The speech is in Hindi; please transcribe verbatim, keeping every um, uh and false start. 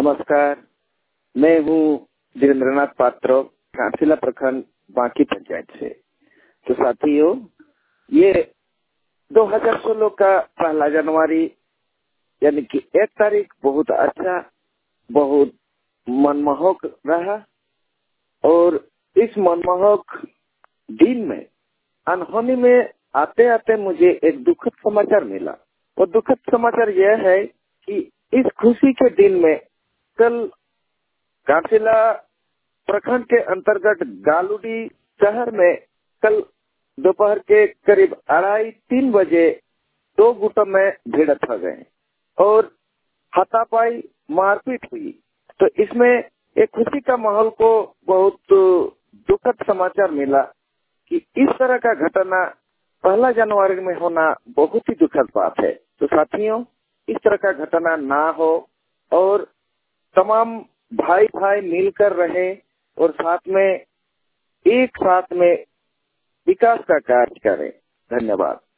नमस्कार, मैं हूँ धीरेन्द्रनाथ पात्र, घाटशिला प्रखंड बांकी पंचायत से। तो साथियों, ये दो हज़ार सोलह का पहला जनवरी यानी कि एक तारीख बहुत अच्छा, बहुत मनमोहक रहा। और इस मनमोहक दिन में अनहोनी में आते आते मुझे एक दुखद समाचार मिला। और दुखद समाचार यह है कि इस खुशी के दिन में कल घाटशिला प्रखंड के अंतर्गत गालूडी शहर में कल दोपहर के करीब अढ़ाई तीन बजे दो गुटों में भिड़ंत हो गए और हाथापाई मारपीट हुई। तो इसमें एक खुशी का माहौल को बहुत दुखद समाचार मिला कि इस तरह का घटना पहला जनवरी में होना बहुत ही दुखद बात है। तो साथियों, इस तरह का घटना ना हो और तमाम भाई भाई मिलकर रहे और साथ में एक साथ में विकास का कार्य करें। धन्यवाद।